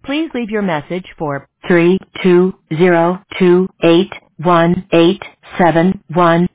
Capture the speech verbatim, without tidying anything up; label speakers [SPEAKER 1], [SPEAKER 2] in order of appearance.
[SPEAKER 1] Please leave your message for three two zero two eight one eight seven one.